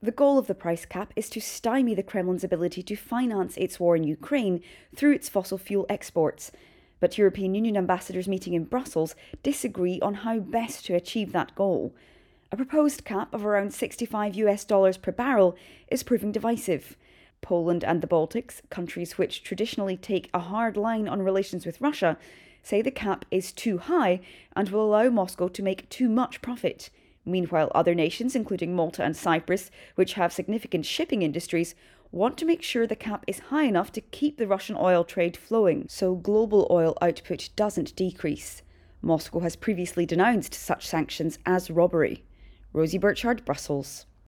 The goal of the price cap is to stymie the Kremlin's ability to finance its war in Ukraine through its fossil fuel exports. But European Union ambassadors meeting in Brussels disagree on how best to achieve that goal. A proposed cap of around $65 per barrel is proving divisive. Poland and the Baltics, countries which traditionally take a hard line on relations with Russia, say the cap is too high and will allow Moscow to make too much profit. Meanwhile, other nations, including Malta and Cyprus, which have significant shipping industries, want to make sure the cap is high enough to keep the Russian oil trade flowing, so global oil output doesn't decrease. Moscow has previously denounced such sanctions as robbery. Rosie Burchard, Brussels.